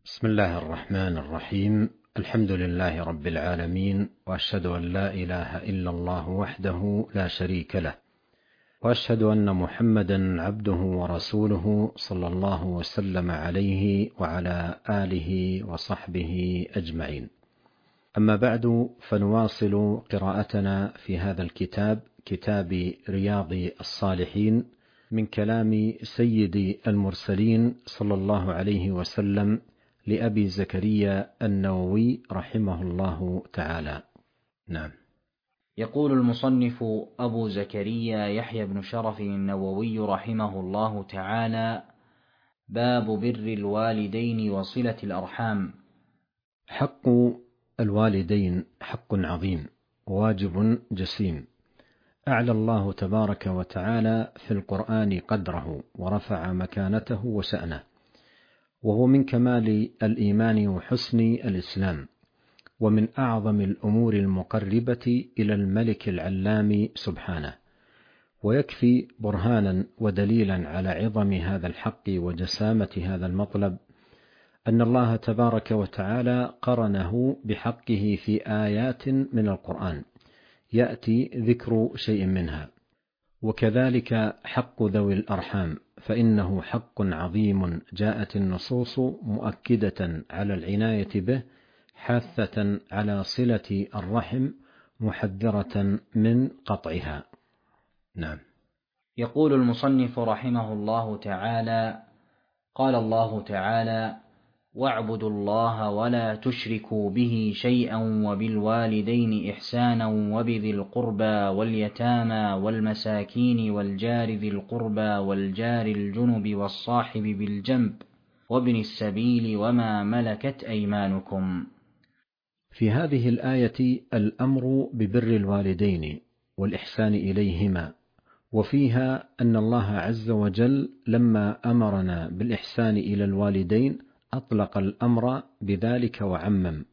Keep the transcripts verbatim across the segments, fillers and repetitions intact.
بسم الله الرحمن الرحيم. الحمد لله رب العالمين، وأشهد أن لا إله إلا الله وحده لا شريك له، وأشهد أن محمدا عبده ورسوله صلى الله وسلم عليه وعلى آله وصحبه أجمعين. أما بعد، فنواصل قراءتنا في هذا الكتاب، كتاب رياض الصالحين، من كلام سيد المرسلين صلى الله عليه وسلم لأبي زكريا النووي رحمه الله تعالى. نعم. يقول المصنف أبو زكريا يحيى بن شرف النووي رحمه الله تعالى: باب بر الوالدين وصلة الأرحام. حق الوالدين حق عظيم، واجب جسيم، أعلى الله تبارك وتعالى في القرآن قدره ورفع مكانته وشأنه، وهو من كمال الإيمان وحسن الإسلام، ومن أعظم الأمور المقربة إلى الملك العلام سبحانه. ويكفي برهانا ودليلا على عظم هذا الحق وجسامة هذا المطلب أن الله تبارك وتعالى قرنه بحقه في آيات من القرآن يأتي ذكر شيء منها. وكذلك حق ذوي الأرحام، فإنه حق عظيم جاءت النصوص مؤكدة على العناية به، حاثة على صلة الرحم، محذرة من قطعها. نعم. يقول المصنف رحمه الله تعالى: قال الله تعالى: واعبدوا الله ولا تشركوا به شيئا وبالوالدين إحسانا وبذي القربى واليتامى والمساكين والجار ذي القربى والجار الجنب والصاحب بالجنب وابن السبيل وما ملكت أيمانكم. في هذه الآية الأمر ببر الوالدين والإحسان إليهما، وفيها أن الله عز وجل لما أمرنا بالإحسان إلى الوالدين أطلق الأمر بذلك وعمم،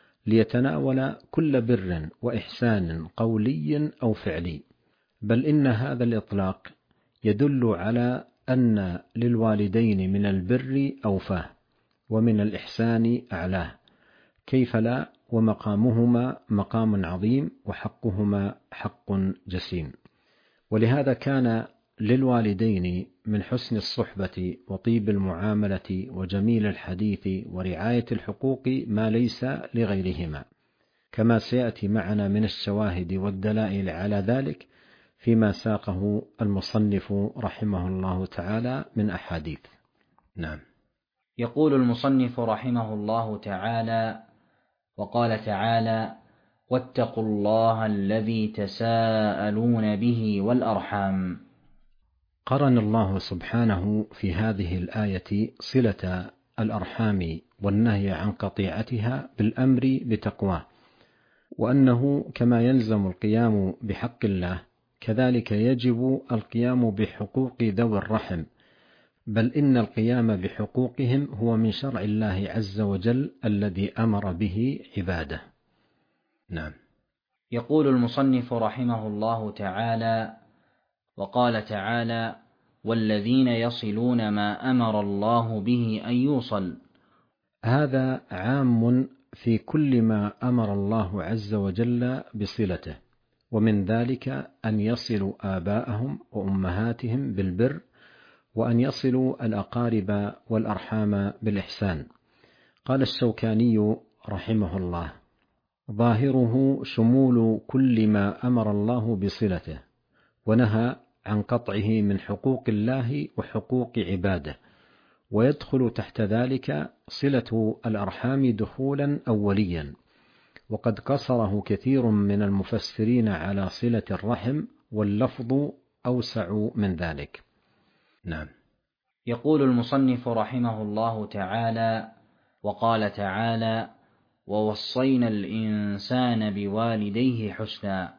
ليتناول كل بر وإحسان قولي أو فعلي. بل إن هذا الإطلاق يدل على أن للوالدين من البر أوفاه، ومن الإحسان أعلاه، كيف لا، ومقامهما مقام عظيم، وحقهما حق جسيم. ولهذا كان للوالدين من حسن الصحبة وطيب المعاملة وجميل الحديث ورعاية الحقوق ما ليس لغيرهما، كما سيأتي معنا من الشواهد والدلائل على ذلك فيما ساقه المصنف رحمه الله تعالى من أحاديث. نعم. يقول المصنف رحمه الله تعالى: وقال تعالى: واتقوا الله الذي تساءلون به والأرحام. قرن الله سبحانه في هذه الآية صلة الأرحام والنهي عن قطيعتها بالأمر بتقواه، وأنه كما يلزم القيام بحق الله كذلك يجب القيام بحقوق ذوي الرحم، بل إن القيام بحقوقهم هو من شرع الله عز وجل الذي أمر به عباده. نعم. يقول المصنف رحمه الله تعالى: وقال تعالى: والذين يصلون ما أمر الله به أن يوصل. هذا عام في كل ما أمر الله عز وجل بصلته، ومن ذلك أن يصلوا آباءهم وأمهاتهم بالبر، وأن يصلوا الأقارب والأرحام بالإحسان. قال الشوكاني رحمه الله: ظاهره شمول كل ما أمر الله بصلته، ونهى عن قطعه من حقوق الله وحقوق عباده، ويدخل تحت ذلك صلة الأرحام دخولا أوليا، وقد قصره كثير من المفسرين على صلة الرحم، واللفظ أوسع من ذلك. نعم. يقول المصنف رحمه الله تعالى: وقال تعالى: ووصينا الإنسان بوالديه حسنا،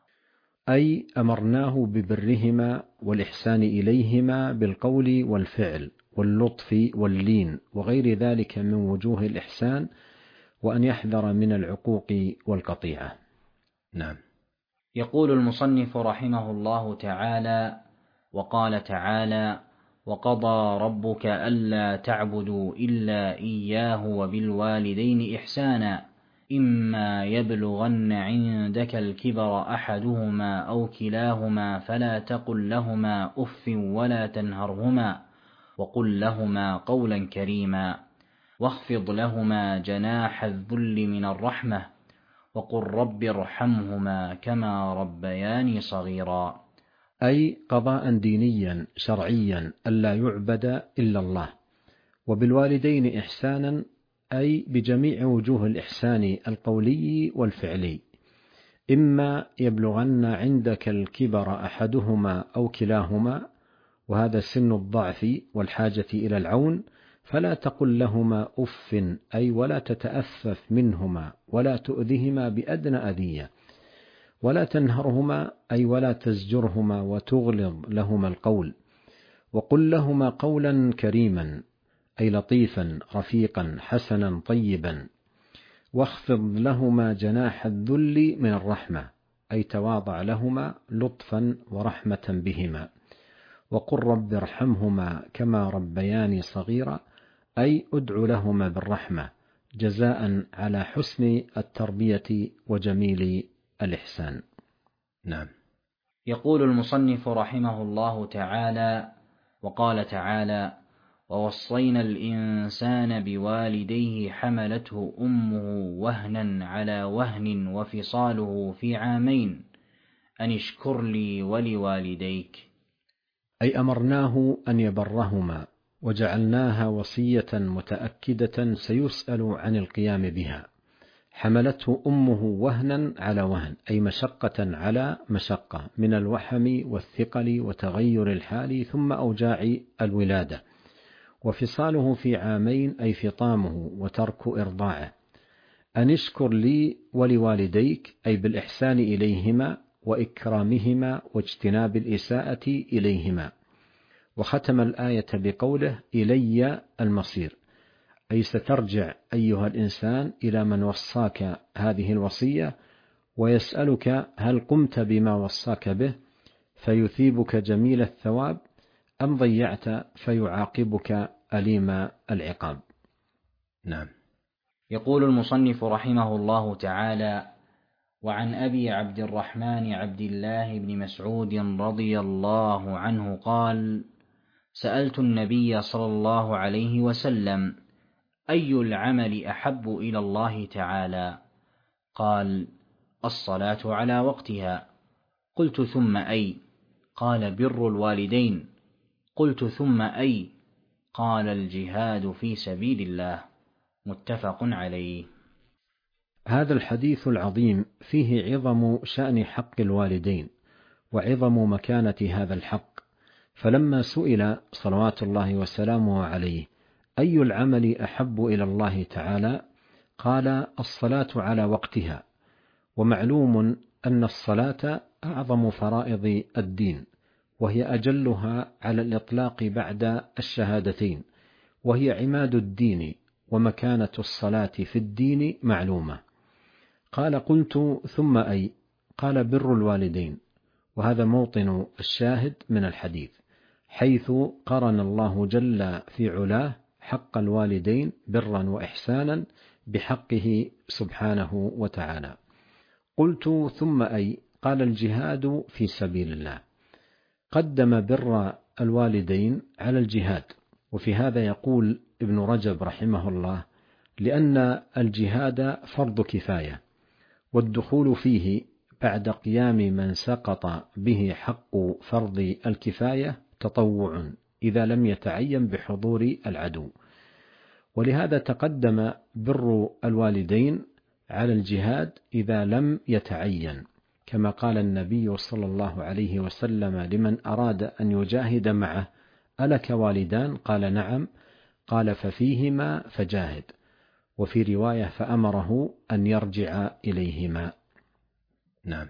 أي أمرناه ببرهما والإحسان إليهما بالقول والفعل واللطف واللين وغير ذلك من وجوه الإحسان، وأن يحذر من العقوق والقطيعة. نعم. يقول المصنف رحمه الله تعالى: وقال تعالى: وقضى ربك ألا تعبدوا إلا إياه وبالوالدين إحسانا إما يبلغن عندك الكبر أحدهما أو كلاهما فلا تقل لهما أف ولا تنهرهما وقل لهما قولا كريما واخفض لهما جناح الذل من الرحمة وقل رب ارحمهما كما ربياني صغيرا. أي قضاء دينيا شرعيا ألا يعبد إلا الله. وبالوالدين إحسانا أي بجميع وجوه الإحسان القولي والفعلي. إما يبلغن عندك الكبر أحدهما أو كلاهما، وهذا سن الضعف والحاجة إلى العون، فلا تقل لهما أف، أي ولا تتأفف منهما ولا تؤذهما بأدنى أذية، ولا تنهرهما أي ولا تزجرهما وتغلظ لهما القول، وقل لهما قولا كريما أي لطيفا رفيقا حسنا طيبا، واخفض لهما جناح الذل من الرحمة أي تواضع لهما لطفا ورحمة بهما، وقل رب ارحمهما كما ربياني صغيرا أي ادع لهما بالرحمة جزاء على حسن التربية وجميل الإحسان. نعم. يقول المصنف رحمه الله تعالى: وقال تعالى: ووصينا الإنسان بوالديه حملته أمه وهنا على وهن وفصاله في عامين أن اشكر لي ولوالديك، أي أمرناه أن يبرهما، وجعلناها وصية متأكدة سيسأل عن القيام بها. حملته أمه وهنا على وهن أي مشقة على مشقة من الوحم والثقل وتغير الحال ثم أوجاع الولادة. وفصاله في عامين أي فطامه وترك إرضاعه. أن اشكر لي ولوالديك أي بالإحسان إليهما وإكرامهما واجتناب الإساءة إليهما. وختم الآية بقوله: إلي المصير، أي سترجع أيها الإنسان إلى من وصاك هذه الوصية ويسألك هل قمت بما وصاك به فيثيبك جميل الثواب أم ضيعت فيعاقبك أليم العقاب. نعم. يقول المصنف رحمه الله تعالى: وعن أبي عبد الرحمن عبد الله بن مسعود رضي الله عنه قال: سألت النبي صلى الله عليه وسلم: أي العمل أحب إلى الله تعالى؟ قال: الصلاة على وقتها. قلت: ثم أي؟ قال: بر الوالدين. قلت: ثم أي؟ قال: الجهاد في سبيل الله. متفق عليه. هذا الحديث العظيم فيه عظم شأن حق الوالدين وعظم مكانة هذا الحق. فلما سئل صلوات الله وسلامه عليه أي العمل أحب إلى الله تعالى، قال: الصلاة على وقتها. ومعلوم أن الصلاة أعظم فرائض الدين، وهي أجلها على الإطلاق بعد الشهادتين، وهي عماد الدين، ومكانة الصلاة في الدين معلومة. قال: قلت: ثم أي؟ قال: بر الوالدين. وهذا موطن الشاهد من الحديث، حيث قرن الله جل في علاه حق الوالدين برا وإحسانا بحقه سبحانه وتعالى. قلت: ثم أي؟ قال: الجهاد في سبيل الله. قدم بر الوالدين على الجهاد. وفي هذا يقول ابن رجب رحمه الله: لأن الجهاد فرض كفاية، والدخول فيه بعد قيام من سقط به حق فرض الكفاية تطوع إذا لم يتعين بحضور العدو. ولهذا تقدم بر الوالدين على الجهاد إذا لم يتعين، كما قال النبي صلى الله عليه وسلم لمن أراد أن يجاهد معه: ألك والدان؟ قال: نعم. قال: ففيهما فجاهد. وفي رواية: فأمره أن يرجع إليهما. نعم.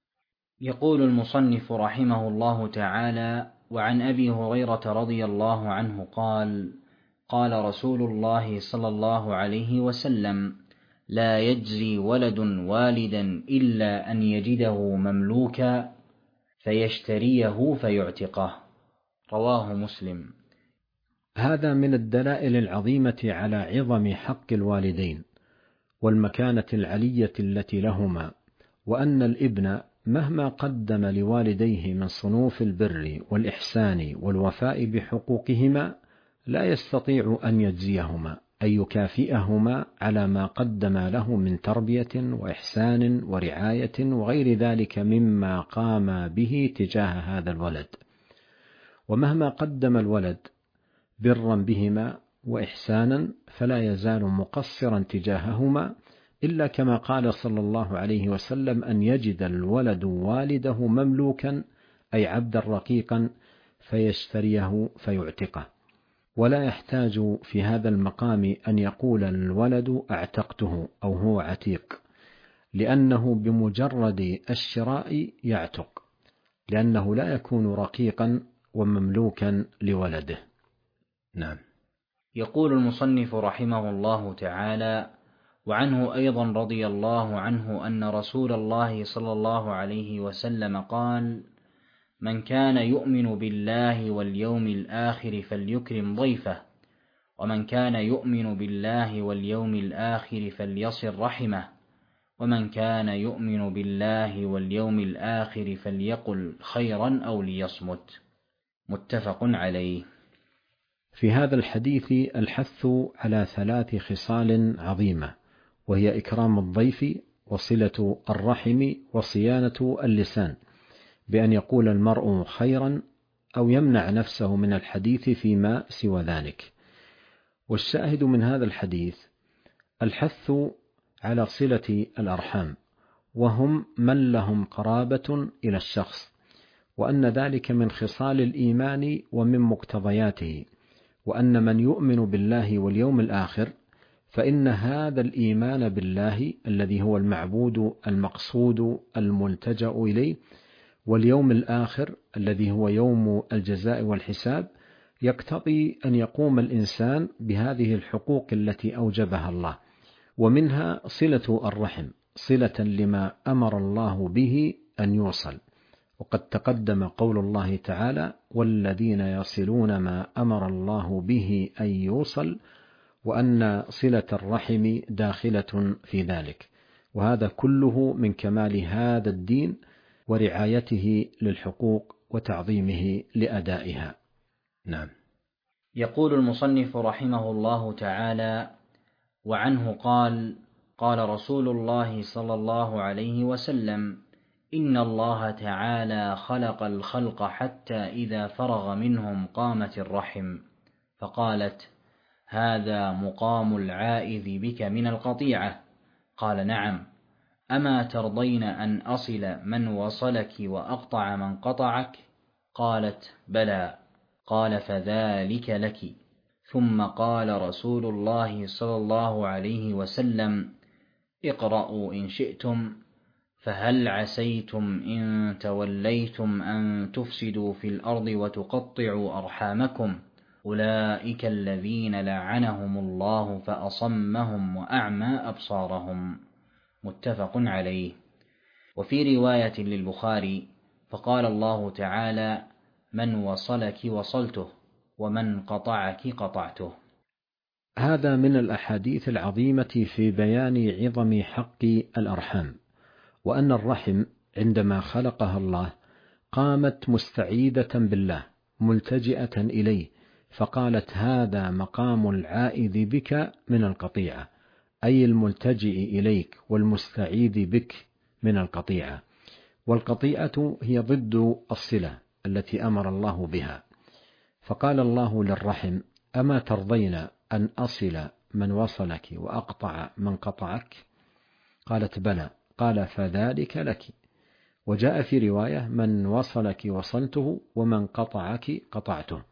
يقول المصنف رحمه الله تعالى: وعن أبي هريرة رضي الله عنه قال: قال رسول الله صلى الله عليه وسلم: لا يجزي ولد والدا إلا أن يجده مملوكا فيشتريه فيعتقه. رواه مسلم. هذا من الدلائل العظيمة على عظم حق الوالدين والمكانة العلية التي لهما، وأن الابن مهما قدم لوالديه من صنوف البر والإحسان والوفاء بحقوقهما لا يستطيع أن يجزيهما أي يكافئهما على ما قدم له من تربية وإحسان ورعاية وغير ذلك مما قام به تجاه هذا الولد. ومهما قدم الولد برا بهما وإحسانا فلا يزال مقصرا تجاههما، إلا كما قال صلى الله عليه وسلم أن يجد الولد والده مملوكا أي عبدا رقيقا فيشتريه فيعتقه، ولا يحتاج في هذا المقام أن يقول الولد أعتقته أو هو عتيق، لأنه بمجرد الشراء يعتق، لأنه لا يكون رقيقا ومملوكا لولده. نعم. يقول المصنف رحمه الله تعالى: وعنه أيضا رضي الله عنه أن رسول الله صلى الله عليه وسلم قال: من كان يؤمن بالله واليوم الآخر فليكرم ضيفه، ومن كان يؤمن بالله واليوم الآخر فليصل رحمه، ومن كان يؤمن بالله واليوم الآخر فليقل خيرا أو ليصمت. متفق عليه. في هذا الحديث الحث على ثلاث خصال عظيمة، وهي إكرام الضيف وصلة الرحم وصيانة اللسان، بأن يقول المرء خيرا أو يمنع نفسه من الحديث فيما سوى ذلك. والشاهد من هذا الحديث الحث على صلة الأرحام، وهم من لهم قرابة إلى الشخص، وأن ذلك من خصال الإيمان ومن مقتضياته، وأن من يؤمن بالله واليوم الآخر فإن هذا الإيمان بالله الذي هو المعبود المقصود الملتجأ إليه، واليوم الآخر الذي هو يوم الجزاء والحساب، يقتضي أن يقوم الإنسان بهذه الحقوق التي أوجبها الله، ومنها صلة الرحم، صلة لما أمر الله به أن يوصل. وقد تقدم قول الله تعالى: والذين يصلون ما أمر الله به أن يوصل، وأن صلة الرحم داخلة في ذلك، وهذا كله من كمال هذا الدين ورعايته للحقوق وتعظيمه لأدائها. نعم. يقول المصنف رحمه الله تعالى: وعنه قال: قال رسول الله صلى الله عليه وسلم: إن الله تعالى خلق الخلق حتى إذا فرغ منهم قامت الرحم، فقالت: هذا مقام العائذ بك من القطيعة. قال: نعم. أما ترضين أن أصل من وصلك وأقطع من قطعك؟ قالت: بلى. قال: فذلك لك. ثم قال رسول الله صلى الله عليه وسلم: اقرأوا إن شئتم، فهل عسيتم إن توليتم أن تفسدوا في الأرض وتقطعوا أرحامكم، أولئك الذين لعنهم الله فأصمهم وأعمى أبصارهم. متفق عليه. وفي رواية للبخاري: فقال الله تعالى: من وصلك وصلته، ومن قطعك قطعته. هذا من الأحاديث العظيمة في بيان عظم حق الأرحام، وأن الرحم عندما خلقها الله قامت مستعيدة بالله ملتجئة إليه، فقالت: هذا مقام العائذ بك من القطيعة، أي الملتجئ إليك والمستعيذ بك من القطيعة. والقطيعة هي ضد الصلة التي أمر الله بها. فقال الله للرحم: أما ترضين أن أصل من وصلك وأقطع من قطعك؟ قالت: بلى. قال: فذلك لك. وجاء في رواية: من وصلك وصلته، ومن قطعك قطعته.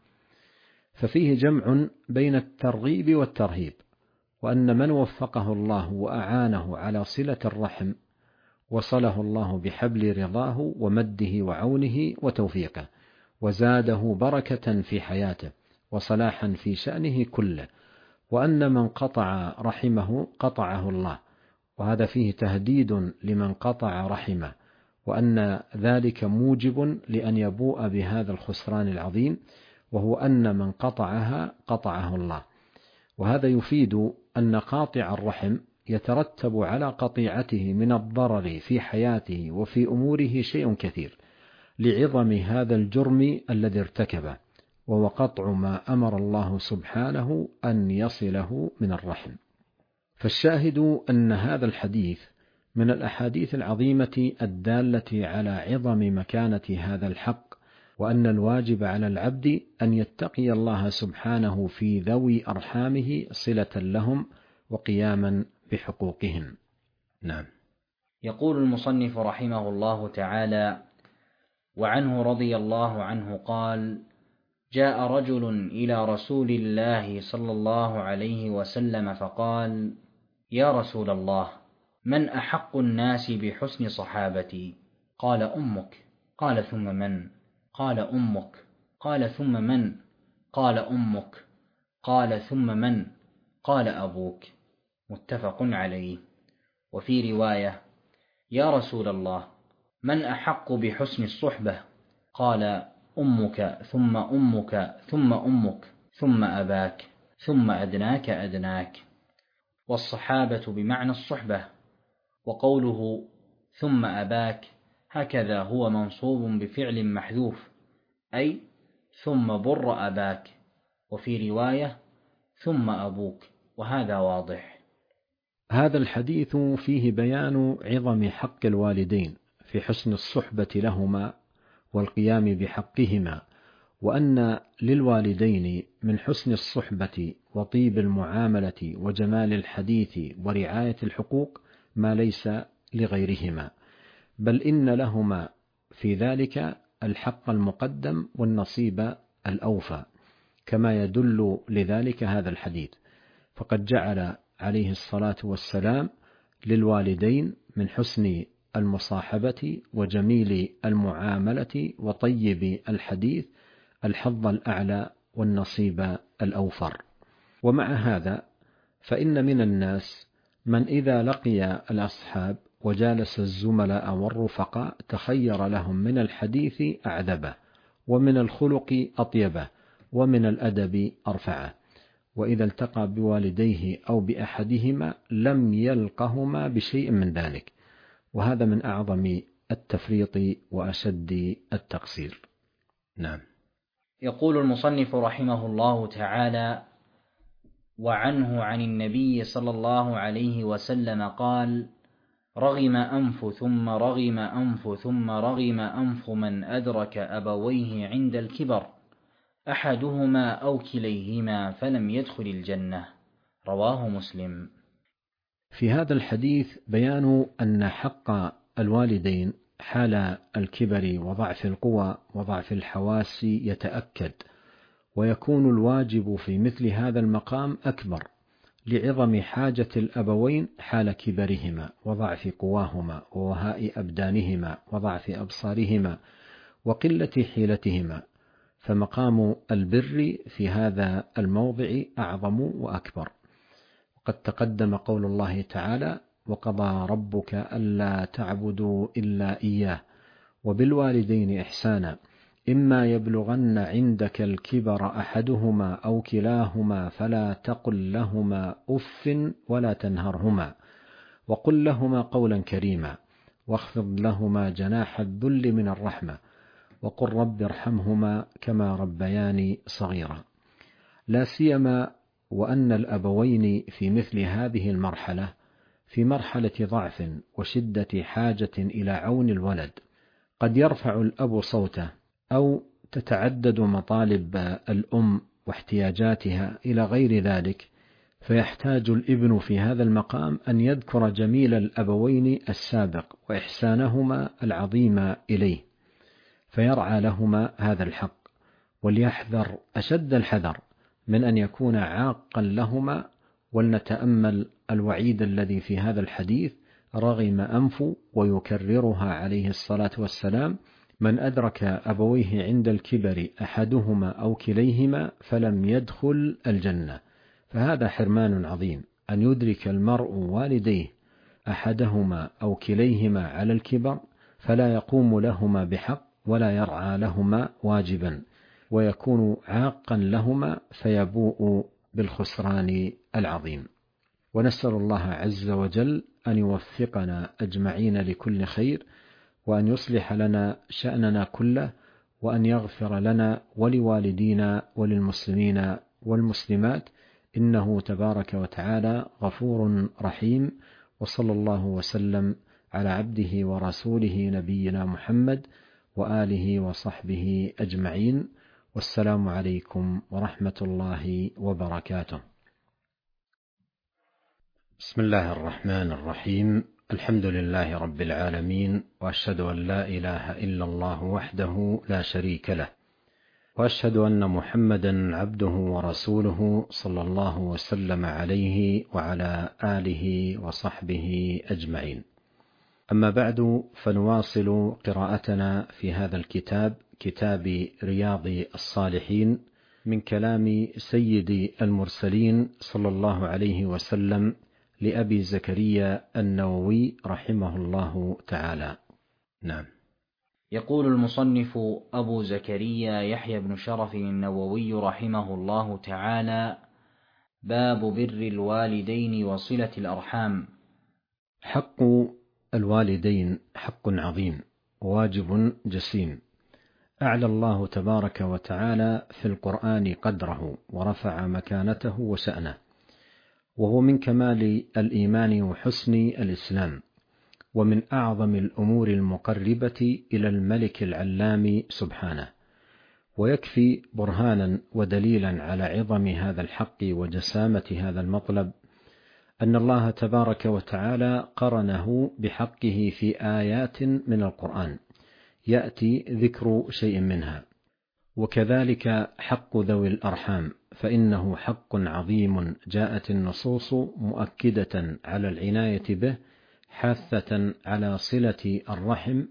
ففيه جمع بين الترغيب والترهيب، وأن من وفقه الله وأعانه على صلة الرحم وصله الله بحبل رضاه ومده وعونه وتوفيقه، وزاده بركة في حياته وصلاحا في شأنه كله. وأن من قطع رحمه قطعه الله، وهذا فيه تهديد لمن قطع رحمه، وأن ذلك موجب لأن يبوء بهذا الخسران العظيم، وهو أن من قطعها قطعه الله. وهذا يفيد أن قاطع الرحم يترتب على قطيعته من الضرر في حياته وفي أموره شيء كثير لعظم هذا الجرم الذي ارتكبه، وهو قطع ما أمر الله سبحانه أن يصله من الرحم. فالشاهد أن هذا الحديث من الأحاديث العظيمة الدالة على عظم مكانة هذا الحق، وأن الواجب على العبد أن يتقي الله سبحانه في ذوي أرحامه صلة لهم وقياما بحقوقهم. نعم. يقول المصنف رحمه الله تعالى: وعنه رضي الله عنه قال: جاء رجل إلى رسول الله صلى الله عليه وسلم فقال: يا رسول الله، من أحق الناس بحسن صحابتي؟ قال: أمك. قال: ثم من؟ قال: أمك. قال: ثم من؟ قال: أمك. قال: ثم من؟ قال: أبوك. متفق عليه. وفي رواية: يا رسول الله، من أحق بحسن الصحبة؟ قال: أمك ثم أمك ثم أمك ثم أباك ثم أدناك أدناك. والصحابة بمعنى الصحبة، وقوله ثم أباك هكذا هو منصوب بفعل محذوف، أي ثم بر أباك. وفي رواية: ثم أبوك، وهذا واضح. هذا الحديث فيه بيان عظم حق الوالدين في حسن الصحبة لهما والقيام بحقهما، وأن للوالدين من حسن الصحبة وطيب المعاملة وجمال الحديث ورعاية الحقوق ما ليس لغيرهما، بل إن لهما في ذلك الحق المقدم والنصيب الأوفى، كما يدل لذلك هذا الحديث. فقد جعل عليه الصلاة والسلام للوالدين من حسن المصاحبة وجميل المعاملة وطيب الحديث الحظ الأعلى والنصيب الأوفر. ومع هذا فإن من الناس من إذا لقي الأصحاب وجالس الزملاء والرفقاء تخير لهم من الحديث أعذبه، ومن الخلق أطيبه، ومن الأدب أرفعه، وإذا التقى بوالديه أو بأحدهما لم يلقهما بشيء من ذلك، وهذا من أعظم التفريط وأشد التقصير. نعم. يقول المصنف رحمه الله تعالى: وعنه عن النبي صلى الله عليه وسلم قال: رغم أنف ثم رغم أنف ثم رغم أنف من أدرك أبويه عند الكبر، أحدهما أو كليهما فلم يدخل الجنة. رواه مسلم. في هذا الحديث بيان أن حق الوالدين حال الكبر وضعف القوى وضعف الحواس يتأكد، ويكون الواجب في مثل هذا المقام أكبر لعظم حاجة الأبوين حال كبرهما وضعف قواهما ووهاء أبدانهما وضعف أبصارهما وقلة حيلتهما، فمقام البر في هذا الموضع أعظم وأكبر. وقد تقدم قول الله تعالى: وقضى ربك ألا تعبدوا إلا إياه وبالوالدين إحسانا إما يبلغن عندك الكبر أحدهما أو كلاهما فلا تقل لهما أف ولا تنهرهما وقل لهما قولا كريما واخفض لهما جناح الذل من الرحمة وقل رب ارحمهما كما ربياني صغيرا. لا سيما وأن الأبوين في مثل هذه المرحلة في مرحلة ضعف وشدة حاجة إلى عون الولد، قد يرفع الأب صوته أو تتعدد مطالب الأم واحتياجاتها إلى غير ذلك، فيحتاج الابن في هذا المقام أن يذكر جميل الأبوين السابق وإحسانهما العظيم إليه، فيرعى لهما هذا الحق، وليحذر أشد الحذر من أن يكون عاقا لهما. ولنتأمل الوعيد الذي في هذا الحديث: رغم أنف، ويكررها عليه الصلاة والسلام: من أدرك أبويه عند الكبر أحدهما أو كليهما فلم يدخل الجنة. فهذا حرمان عظيم أن يدرك المرء والديه أحدهما أو كليهما على الكبر فلا يقوم لهما بحق ولا يرعى لهما واجبا، ويكون عاقا لهما فيبوء بالخسران العظيم. ونسأل الله عز وجل أن يوفقنا أجمعين لكل خير، وأن يصلح لنا شأننا كله، وأن يغفر لنا ولوالدينا وللمسلمين والمسلمات، إنه تبارك وتعالى غفور رحيم. وصلى الله وسلم على عبده ورسوله نبينا محمد وآله وصحبه أجمعين، والسلام عليكم ورحمة الله وبركاته. بسم الله الرحمن الرحيم. الحمد لله رب العالمين، وأشهد أن لا إله إلا الله وحده لا شريك له، وأشهد أن محمدا عبده ورسوله صلى الله وسلم عليه وعلى آله وصحبه أجمعين. أما بعد، فنواصل قراءتنا في هذا الكتاب، كتاب رياض الصالحين، من كلام سيد المرسلين صلى الله عليه وسلم لأبي زكريا النووي رحمه الله تعالى. نعم. يقول المصنف أبو زكريا يحيى بن شرف النووي رحمه الله تعالى: باب بر الوالدين وصلة الأرحام. حق الوالدين حق عظيم، واجب جسيم، أعلى الله تبارك وتعالى في القرآن قدره ورفع مكانته وشأنه، وهو من كمال الإيمان وحسن الإسلام، ومن أعظم الأمور المقربة إلى الملك العلام سبحانه. ويكفي برهانا ودليلا على عظم هذا الحق وجسامة هذا المطلب أن الله تبارك وتعالى قرنه بحقه في آيات من القرآن يأتي ذكر شيء منها. وكذلك حق ذوي الأرحام، فإنه حق عظيم جاءت النصوص مؤكدة على العناية به، حاثة على صلة الرحم،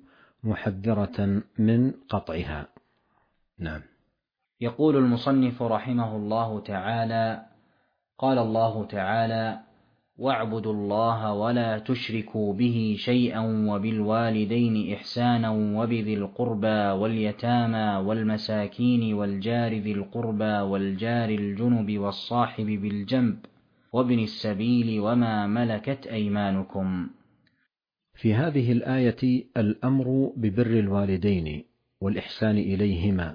محذرة من قطعها. نعم. يقول المصنف رحمه الله تعالى: قال الله تعالى: واعبدوا الله ولا تشركوا به شيئا وبالوالدين إحسانا وبذي القربى واليتامى والمساكين والجار ذي القربى والجار الجنب والصاحب بالجنب وابن السبيل وما ملكت أيمانكم. في هذه الآية الأمر ببر الوالدين والإحسان إليهما،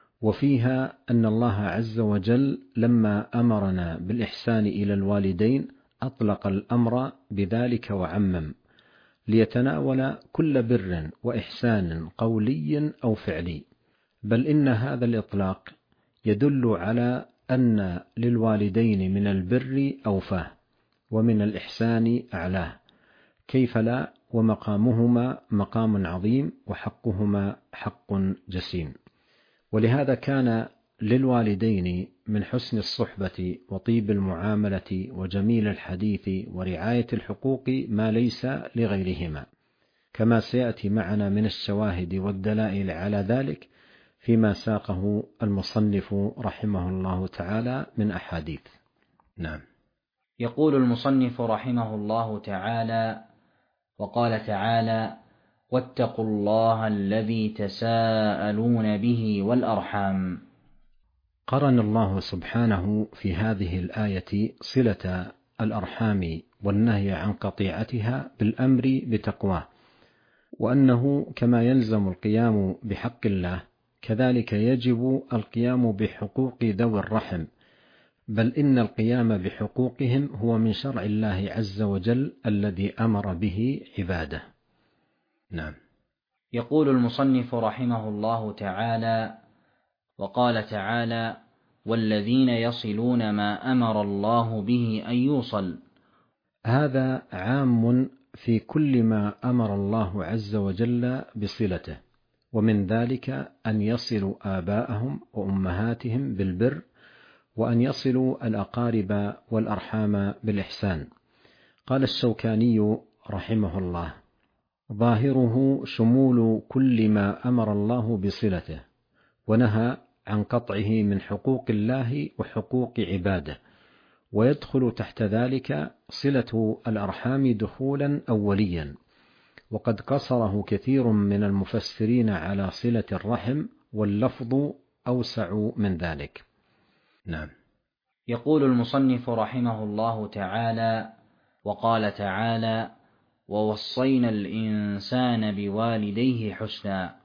وفيها أن الله عز وجل لما أمرنا بالإحسان إلى الوالدين أطلق الأمر بذلك وعمم، ليتناول كل بر وإحسان قولي أو فعلي، بل إن هذا الإطلاق يدل على أن للوالدين من البر أوفاه ومن الإحسان أعلاه، كيف لا، ومقامهما مقام عظيم وحقهما حق جسيم. ولهذا كان للوالدين من حسن الصحبة وطيب المعاملة وجميل الحديث ورعاية الحقوق ما ليس لغيرهما، كما سيأتي معنا من الشواهد والدلائل على ذلك فيما ساقه المصنف رحمه الله تعالى من أحاديث. نعم. يقول المصنف رحمه الله تعالى: وقال تعالى: واتقوا الله الذي تساءلون به والأرحام. قرن الله سبحانه في هذه الآية صلة الأرحام والنهي عن قطيعتها بالأمر بتقواه، وأنه كما يلزم القيام بحق الله كذلك يجب القيام بحقوق ذوي الرحم، بل إن القيام بحقوقهم هو من شرع الله عز وجل الذي أمر به عباده. نعم. يقول المصنف رحمه الله تعالى: وقال تعالى: والذين يصلون ما أمر الله به أن يوصل. هذا عام في كل ما أمر الله عز وجل بصلته، ومن ذلك أن يصلوا آباءهم وأمهاتهم بالبر، وأن يصلوا الأقارب والأرحام بالإحسان. قال الشوكاني رحمه الله: ظاهره شمول كل ما أمر الله بصلته، ونهى عن قطعه من حقوق الله وحقوق عباده، ويدخل تحت ذلك صلة الأرحام دخولا أوليا، وقد قصره كثير من المفسرين على صلة الرحم، واللفظ أوسع من ذلك. نعم. يقول المصنف رحمه الله تعالى: وقال تعالى: ووصينا الإنسان بوالديه حسنا،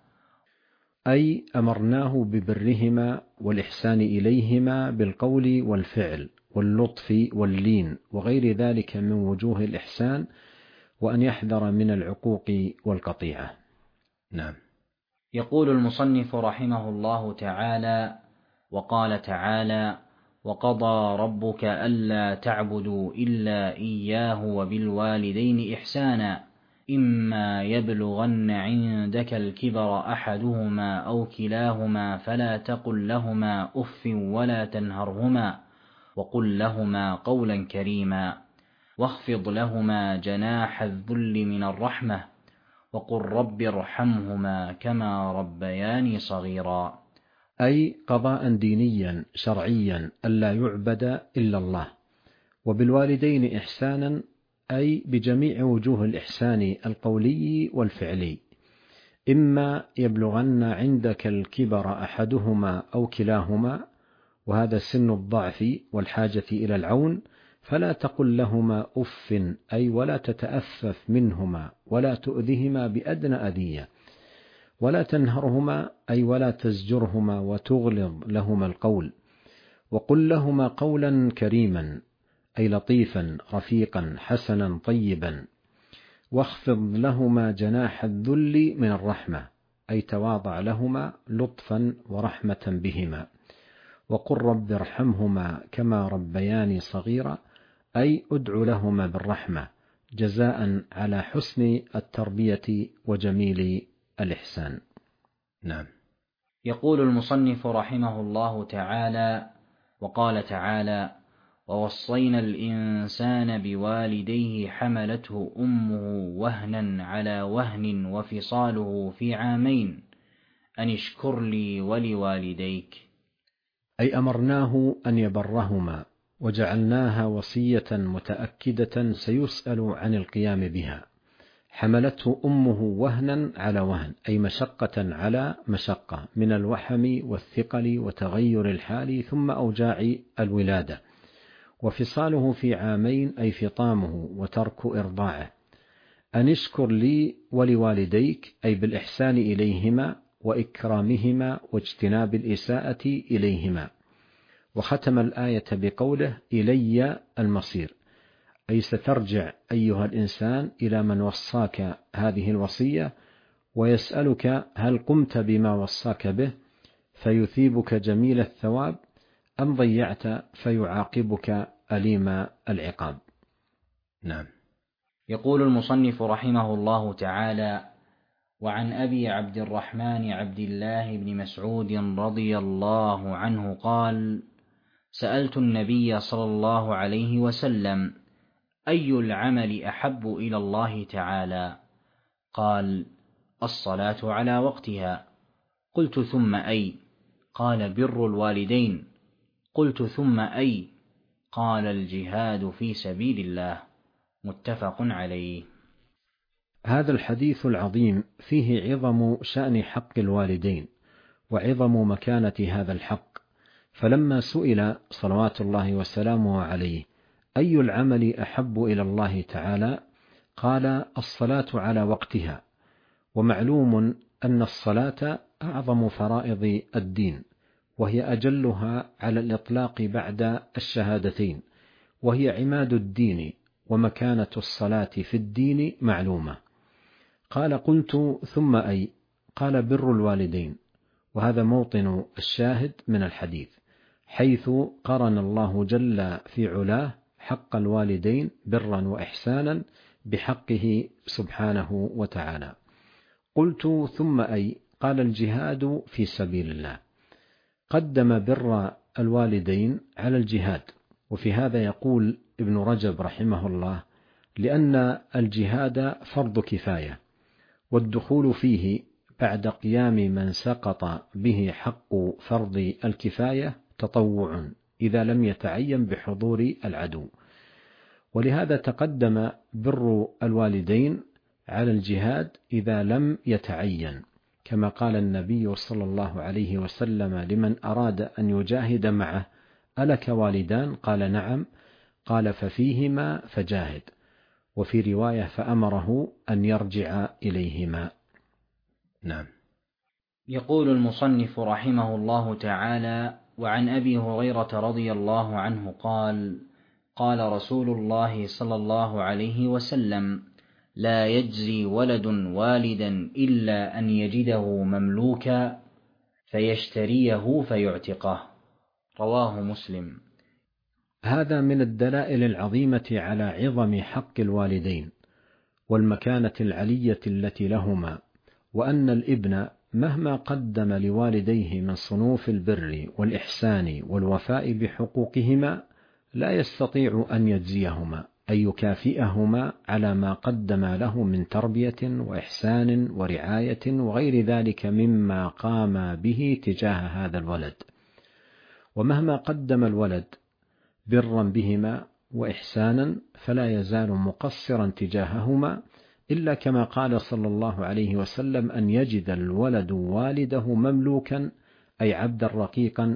أي أمرناه ببرهما والإحسان إليهما بالقول والفعل واللطف واللين وغير ذلك من وجوه الإحسان، وأن يحذر من العقوق والقطيعة. نعم. يقول المصنف رحمه الله تعالى: وقال تعالى: وقضى ربك ألا تعبدوا إلا إياه وبالوالدين إحسانا، إما يبلغن عندك الكبر أحدهما أو كلاهما فلا تقل لهما أف ولا تنهرهما، وقل لهما قولا كريما، واخفض لهما جناح الذل من الرحمة، وقل رب ارحمهما كما ربياني صغيرا. أي قضاء دينيا شرعيا ألا يعبد إلا الله، وبالوالدين إحسانا أي بجميع وجوه الإحسان القولي والفعلي، إما يبلغن عندك الكبر أحدهما أو كلاهما، وهذا سن الضعف والحاجة إلى العون، فلا تقل لهما أف، أي ولا تتأفف منهما ولا تؤذهما بأدنى أذية، ولا تنهرهما أي ولا تزجرهما وتغلظ لهما القول، وقل لهما قولا كريما أي لطيفا رفيقا حسنا طيبا، واخفض لهما جناح الذل من الرحمة أي تواضع لهما لطفا ورحمة بهما، وقل رب ارحمهما كما ربياني صغيرا أي ادع لهما بالرحمة جزاء على حسن التربية وجميل الإحسان. نعم. يقول المصنف رحمه الله تعالى: وقال تعالى: ووصينا الإنسان بوالديه حملته أمه وهنا على وهن وفصاله في عامين أن اشكر لي ولوالديك، أي أمرناه أن يبرهما، وجعلناها وصية متأكدة سيسأل عن القيام بها. حملته أمه وهنا على وهن أي مشقة على مشقة من الوحم والثقل وتغير الحال ثم أوجاع الولادة، وفصاله في عامين أي فطامه وترك إرضاعه. أن اشكر لي ولوالديك أي بالإحسان إليهما وإكرامهما واجتناب الإساءة إليهما. وختم الآية بقوله: إلي المصير، أي سترجع أيها الإنسان إلى من وصاك هذه الوصية ويسألك هل قمت بما وصاك به فيثيبك جميل الثواب، أم ضيعت فيعاقبك أليم العقاب. نعم. يقول المصنف رحمه الله تعالى: وعن أبي عبد الرحمن عبد الله بن مسعود رضي الله عنه قال: سألت النبي صلى الله عليه وسلم: أي العمل أحب إلى الله تعالى؟ قال: الصلاة على وقتها. قلت: ثم أي؟ قال: بر الوالدين. قلت: ثم أي؟ قال: الجهاد في سبيل الله. متفق عليه. هذا الحديث العظيم فيه عظم شأن حق الوالدين وعظم مكانة هذا الحق، فلما سئل صلوات الله وسلامه عليه أي العمل أحب إلى الله تعالى قال: الصلاة على وقتها. ومعلوم أن الصلاة أعظم فرائض الدين، وهي أجلها على الإطلاق بعد الشهادتين، وهي عماد الدين، ومكانة الصلاة في الدين معلومة. قال: قلت: ثم أي؟ قال: بر الوالدين. وهذا موطن الشاهد من الحديث، حيث قرن الله جل في علاه حق الوالدين برا وإحسانا بحقه سبحانه وتعالى. قلت: ثم أي؟ قال: الجهاد في سبيل الله. قدم بر الوالدين على الجهاد. وفي هذا يقول ابن رجب رحمه الله: لأن الجهاد فرض كفاية، والدخول فيه بعد قيام من سقط به حق فرض الكفاية تطوع إذا لم يتعين بحضور العدو، ولهذا تقدم بر الوالدين على الجهاد إذا لم يتعين، كما قال النبي صلى الله عليه وسلم لمن أراد أن يجاهد معه: ألك والدان؟ قال: نعم. قال: ففيهما فجاهد. وفي رواية: فأمره أن يرجع إليهما. نعم. يقول المصنف رحمه الله تعالى: وعن أبي هريرة رضي الله عنه قال: قال رسول الله صلى الله عليه وسلم: لا يجزي ولد والدا إلا أن يجده مملوكا فيشتريه فيعتقه. رواه مسلم. هذا من الدلائل العظيمة على عظم حق الوالدين والمكانة العلية التي لهما، وأن الابن مهما قدم لوالديه من صنوف البر والإحسان والوفاء بحقوقهما لا يستطيع أن يجزيهما، أي يكافئهما على ما قدم له من تربية وإحسان ورعاية وغير ذلك مما قام به تجاه هذا الولد. ومهما قدم الولد برا بهما وإحسانا فلا يزال مقصرا تجاههما، إلا كما قال صلى الله عليه وسلم: أن يجد الولد والده مملوكا، أي عبدا رقيقا،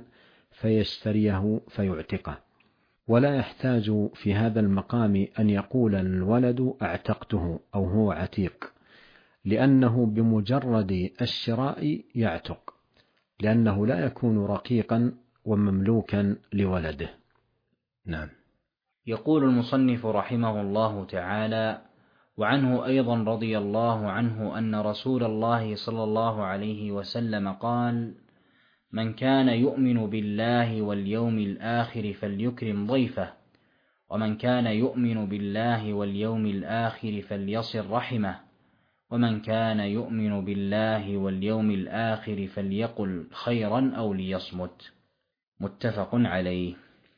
فيشتريه فيعتقه. ولا يحتاج في هذا المقام أن يقول الولد: أعتقته أو هو عتيق، لأنه بمجرد الشراء يعتق، لأنه لا يكون رقيقا ومملوكا لولده. نعم. يقول المصنف رحمه الله تعالى: وعنه أيضا رضي الله عنه أن رسول الله صلى الله عليه وسلم قال: من كان يؤمن بالله واليوم الآخر فليكرم ضيفه، ومن كان يؤمن بالله واليوم الآخر فليصل رحمه، ومن كان يؤمن بالله واليوم الآخر فليقل خيرا أو ليصمت. متفق عليه.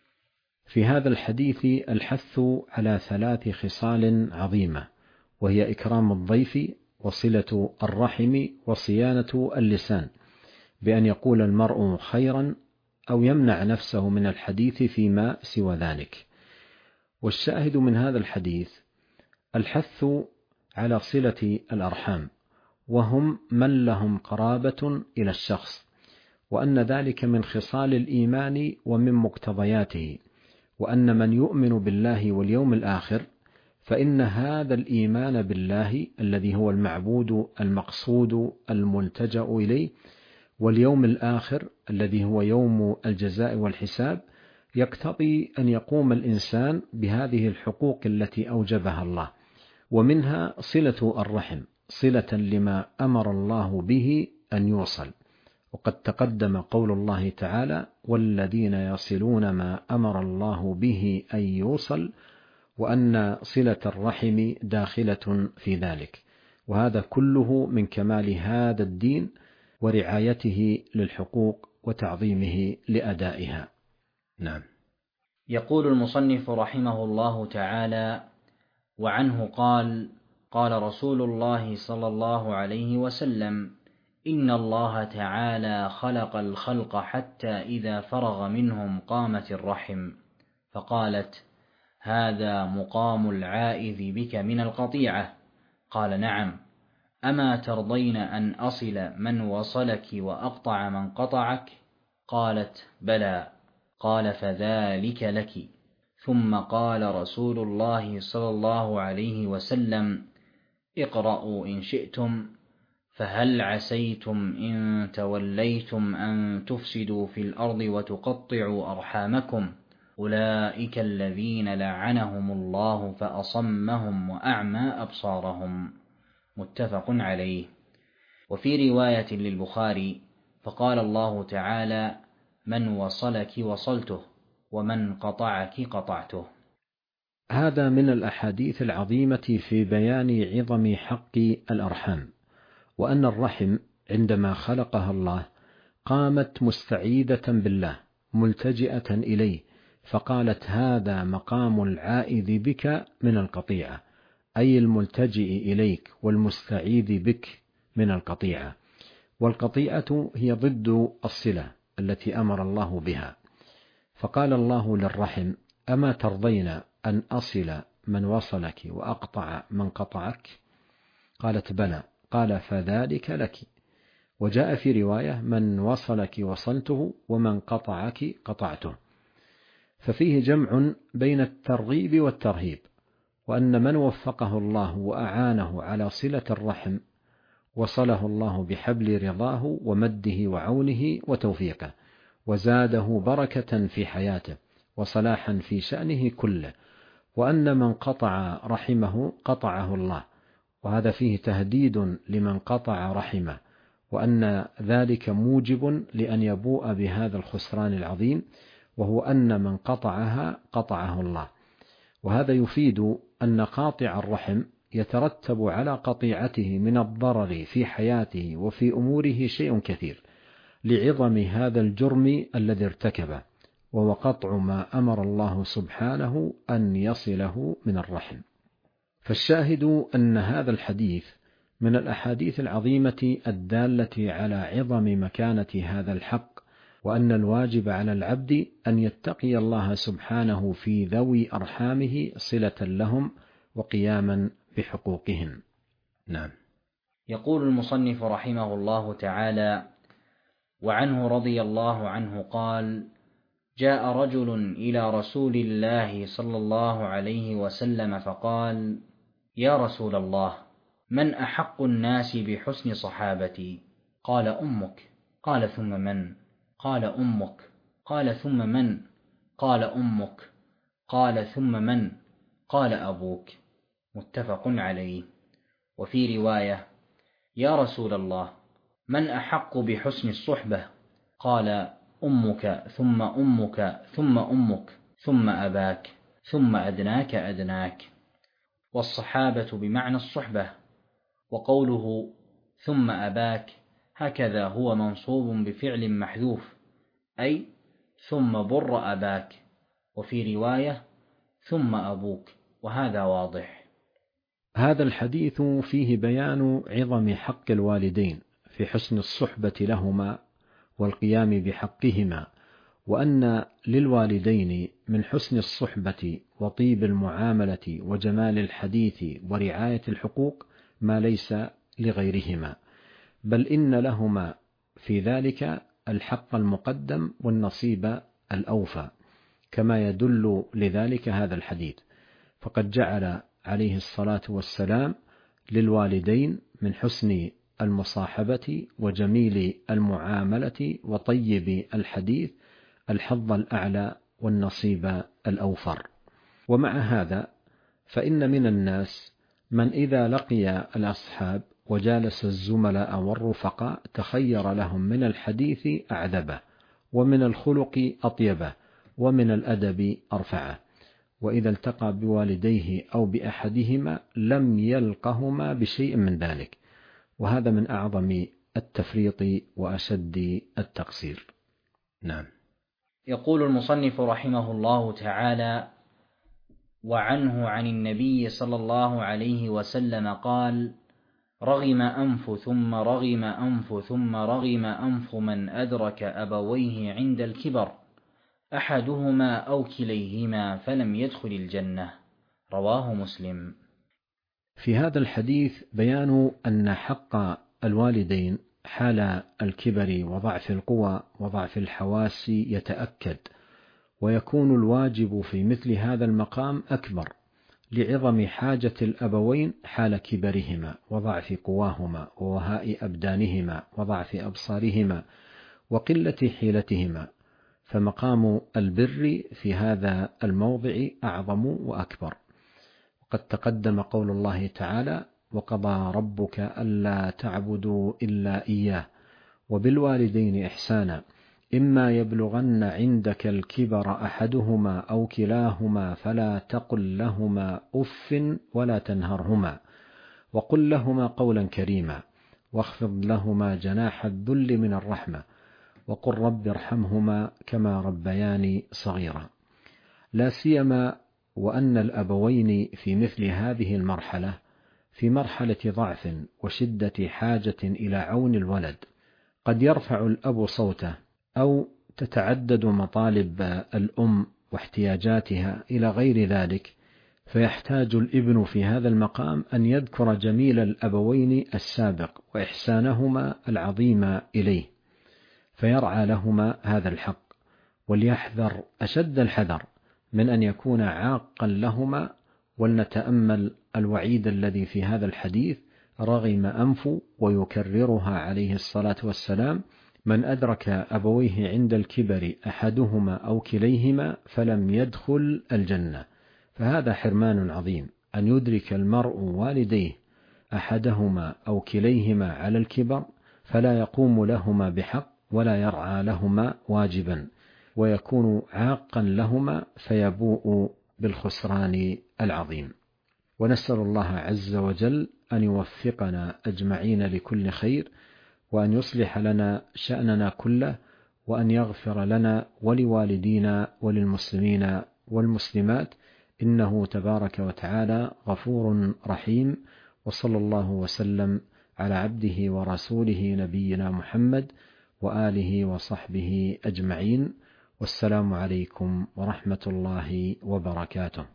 في هذا الحديث الحث على ثلاث خصال عظيمة، وهي إكرام الضيف وصلة الرحم وصيانة اللسان، بأن يقول المرء خيرا أو يمنع نفسه من الحديث فيما سوى ذلك. والشاهد من هذا الحديث الحث على صلة الأرحام، وهم من لهم قرابة إلى الشخص، وأن ذلك من خصال الإيمان ومن مقتضياته، وأن من يؤمن بالله واليوم الآخر فإن هذا الإيمان بالله الذي هو المعبود المقصود الملتجأ إليه، واليوم الآخر الذي هو يوم الجزاء والحساب، يقتضي أن يقوم الإنسان بهذه الحقوق التي أوجبها الله، ومنها صلة الرحم، صلة لما أمر الله به أن يوصل. وقد تقدم قول الله تعالى: والذين يصلون ما أمر الله به أن يوصل، وأن صلة الرحم داخلة في ذلك. وهذا كله من كمال هذا الدين ورعايته للحقوق وتعظيمه لأدائها. نعم. يقول المصنف رحمه الله تعالى: وعنه قال: قال رسول الله صلى الله عليه وسلم: إن الله تعالى خلق الخلق حتى إذا فرغ منهم قامت الرحم، فقالت: هذا مقام العائذ بك من القطيعة. قال: نعم. أما ترضين أن أصل من وصلك وأقطع من قطعك؟ قالت: بلى. قال: فذلك لك. ثم قال رسول الله صلى الله عليه وسلم: اقرأوا إن شئتم، فهل عسيتم إن توليتم أن تفسدوا في الأرض وتقطعوا أرحامكم، أولئك الذين لعنهم الله فأصمهم وأعمى أبصارهم. متفق عليه. وفي رواية للبخاري: فقال الله تعالى: من وصلك وصلته، ومن قطعك قطعته. هذا من الأحاديث العظيمة في بيان عظم حق الأرحام، وأن الرحم عندما خلقها الله قامت مستعيدة بالله ملتجئة إليه، فقالت: هذا مقام العائذ بك من القطيعة، أي الملتجئ إليك والمستعيذ بك من القطيعة. والقطيعة هي ضد الصلة التي أمر الله بها. فقال الله للرحم: أما ترضين أن أصل من وصلك وأقطع من قطعك؟ قالت: بلى. قال: فذلك لك. وجاء في رواية من وصلك وصلته ومن قطعك قطعته، ففيه جمع بين الترغيب والترهيب، وأن من وفقه الله وأعانه على صلة الرحم وصله الله بحبل رضاه ومده وعونه وتوفيقه، وزاده بركة في حياته وصلاحا في شأنه كله، وأن من قطع رحمه قطعه الله، وهذا فيه تهديد لمن قطع رحمه، وأن ذلك موجب لأن يبوء بهذا الخسران العظيم، وهو أن من قطعها قطعه الله. وهذا يفيد أن قاطع الرحم يترتب على قطيعته من الضرر في حياته وفي أموره شيء كثير، لعظم هذا الجرم الذي ارتكبه، وهو قطع ما أمر الله سبحانه أن يصله من الرحم. فالشاهد أن هذا الحديث من الأحاديث العظيمة الدالة على عظم مكانة هذا الحق، وأن الواجب على العبد أن يتقي الله سبحانه في ذوي أرحامه صلة لهم وقياما بحقوقهم. نعم. يقول المصنف رحمه الله تعالى: وعنه رضي الله عنه قال: جاء رجل إلى رسول الله صلى الله عليه وسلم فقال: يا رسول الله، من أحق الناس بحسن صحابتي؟ قال: أمك. قال: ثم من؟ قال: أمك. قال: ثم من؟ قال: أمك. قال: ثم من؟ قال: أبوك. متفق عليه. وفي رواية: يا رسول الله، من أحق بحسن الصحبة؟ قال: أمك ثم أمك ثم أمك ثم أباك ثم أدناك أدناك. والصحابة بمعنى الصحبة، وقوله ثم أباك هكذا هو منصوب بفعل محذوف، أي ثم بر أباك، وفي رواية ثم أبوك، وهذا واضح. هذا الحديث فيه بيان عظم حق الوالدين في حسن الصحبة لهما والقيام بحقهما، وأن للوالدين من حسن الصحبة وطيب المعاملة وجمال الحديث ورعاية الحقوق ما ليس لغيرهما، بل إن لهما في ذلك الحق المقدم والنصيب الأوفى، كما يدل لذلك هذا الحديث. فقد جعل عليه الصلاة والسلام للوالدين من حسن المصاحبة وجميل المعاملة وطيب الحديث الحظ الأعلى والنصيب الأوفر. ومع هذا فإن من الناس من إذا لقي الأصحاب وجالس الزملاء والرفقاء تخير لهم من الحديث أعذبه، ومن الخلق أطيبه، ومن الأدب أرفعه، وإذا التقى بوالديه أو بأحدهما لم يلقهما بشيء من ذلك، وهذا من أعظم التفريط وأشد التقصير. نعم. يقول المصنف رحمه الله تعالى: وعنه عن النبي صلى الله عليه وسلم قال: رغم أنف ثم رغم أنف ثم رغم أنف من أدرك أبويه عند الكبر، أحدهما أو كليهما فلم يدخل الجنة. رواه مسلم. في هذا الحديث بيان أن حق الوالدين حال الكبر وضعف القوى وضعف الحواس يتأكد، ويكون الواجب في مثل هذا المقام أكبر لعظم حاجة الأبوين حال كبرهما وضعف قواهما ووهاء أبدانهما وضعف أبصارهما وقلة حيلتهما، فمقام البر في هذا الموضع أعظم وأكبر. وقد تقدم قول الله تعالى: وقضى ربك ألا تعبدوا إلا إياه وبالوالدين إحسانا إما يبلغن عندك الكبر أحدهما أو كلاهما فلا تقل لهما أف ولا تنهرهما وقل لهما قولا كريما واخفض لهما جناح الذل من الرحمة وقل رب ارحمهما كما ربياني صغيرا. لا سيما وأن الأبوين في مثل هذه المرحلة في مرحلة ضعف وشدة حاجة إلى عون الولد، قد يرفع الأب صوته أو تتعدد مطالب الأم واحتياجاتها إلى غير ذلك، فيحتاج الابن في هذا المقام أن يذكر جميل الأبوين السابق وإحسانهما العظيم إليه، فيرعى لهما هذا الحق، وليحذر أشد الحذر من أن يكون عاقا لهما. ولنتأمل الوعيد الذي في هذا الحديث: رغم أنف، ويكررها عليه الصلاة والسلام: من أدرك أبويه عند الكبر أحدهما أو كليهما فلم يدخل الجنة. فهذا حرمان عظيم، أن يدرك المرء والديه أحدهما أو كليهما على الكبر فلا يقوم لهما بحق ولا يرعى لهما واجبا، ويكون عاقا لهما فيبوء بالخسران العظيم. ونسأل الله عز وجل أن يوفقنا أجمعين لكل خير، وأن يصلح لنا شأننا كله، وأن يغفر لنا ولوالدينا وللمسلمين والمسلمات، إنه تبارك وتعالى غفور رحيم. وصلى الله وسلم على عبده ورسوله نبينا محمد وآله وصحبه أجمعين، والسلام عليكم ورحمة الله وبركاته.